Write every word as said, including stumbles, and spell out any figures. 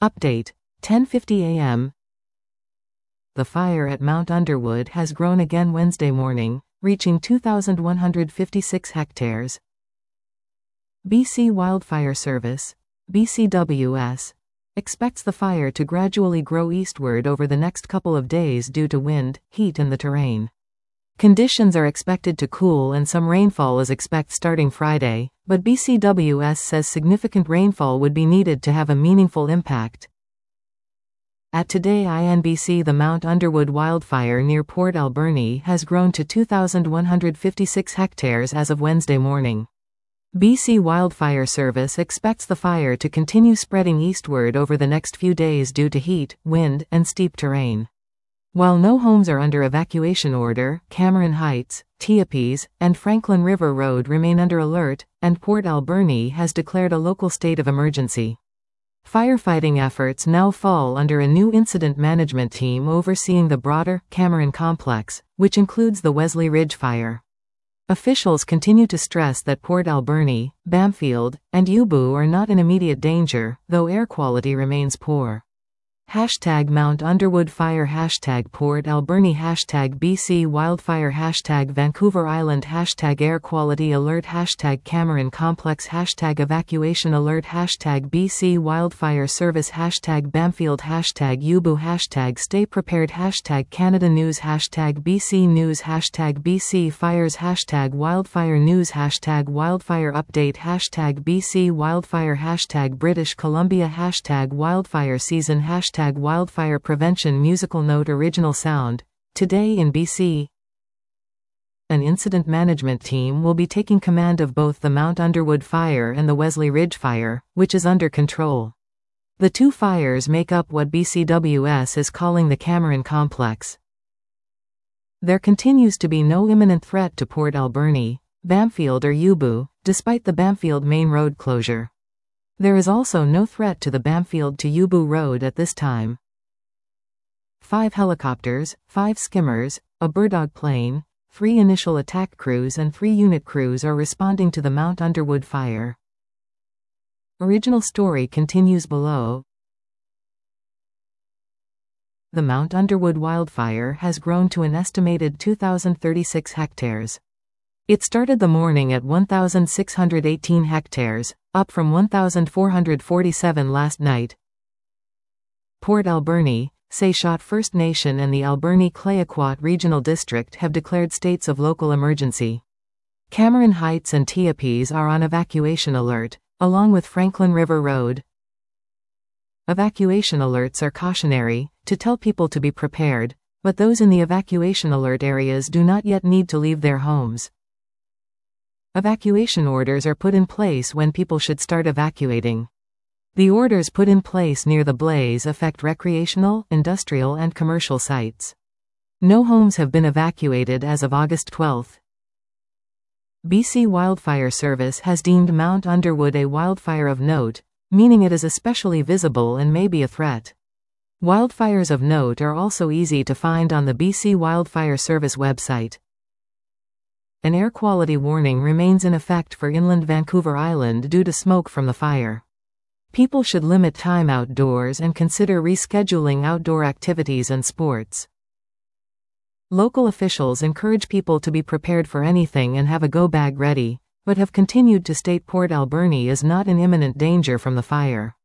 Update, ten fifty a m The fire at Mount Underwood has grown again Wednesday morning, reaching two thousand one hundred fifty-six hectares. B C Wildfire Service, B C W S, expects the fire to gradually grow eastward over the next couple of days due to wind, heat and the terrain. Conditions are expected to cool and some rainfall is expected starting Friday, but B C W S says significant rainfall would be needed to have a meaningful impact. At today I N B C, the Mount Underwood wildfire near Port Alberni has grown to two thousand one hundred fifty-six hectares as of Wednesday morning. B C Wildfire Service expects the fire to continue spreading eastward over the next few days due to heat, wind, and steep terrain. While no homes are under evacuation order, Cameron Heights, Teepees, and Franklin River Road remain under alert, and Port Alberni has declared a local state of emergency. Firefighting efforts now fall under a new incident management team overseeing the broader Cameron complex, which includes the Wesley Ridge fire. Officials continue to stress that Port Alberni, Bamfield, and Yubu are not in immediate danger, though air quality remains poor. Hashtag Mount Underwood Fire, Hashtag Port Alberni, Hashtag B C Wildfire, Hashtag Vancouver Island, Hashtag Air Quality Alert, Hashtag Cameron Complex, Hashtag Evacuation Alert, Hashtag B C Wildfire Service, Hashtag Bamfield, Hashtag Yubu, Hashtag Stay Prepared, Hashtag Canada News, Hashtag B C News, Hashtag B C Fires, Hashtag Wildfire News, Hashtag Wildfire Update, Hashtag B C Wildfire, Hashtag British Columbia, Hashtag Wildfire Season, Hashtag Wildfire Prevention. Musical note: original sound. Today in B C, an incident management team will be taking command of both the Mount Underwood fire and the Wesley Ridge fire, which is under control. The two fires make up what B C W S is calling the Cameron Complex. There continues to be no imminent threat to Port Alberni, Bamfield or Yubu, despite the Bamfield Main Road closure. There is also no threat to the Bamfield to Yubu Road at this time. Five helicopters, five skimmers, a Burdog plane, three initial attack crews and three unit crews are responding to the Mount Underwood fire. Original story continues below. The Mount Underwood wildfire has grown to an estimated two thousand thirty-six hectares. It started the morning at one thousand six hundred eighteen hectares, up from one thousand four hundred forty-seven last night. Port Alberni, Sayshot First Nation and the Alberni-Clayoquot Regional District have declared states of local emergency. Cameron Heights and Teepees are on evacuation alert, along with Franklin River Road. Evacuation alerts are cautionary, to tell people to be prepared, but those in the evacuation alert areas do not yet need to leave their homes. Evacuation orders are put in place when people should start evacuating. The orders put in place near the blaze affect recreational, industrial and commercial sites. No homes have been evacuated as of August twelfth. B C Wildfire Service has deemed Mount Underwood a wildfire of note, meaning it is especially visible and may be a threat. Wildfires of note are also easy to find on the B C Wildfire Service website. An air quality warning remains in effect for inland Vancouver Island due to smoke from the fire. People should limit time outdoors and consider rescheduling outdoor activities and sports. Local officials encourage people to be prepared for anything and have a go bag ready, but have continued to state Port Alberni is not in imminent danger from the fire.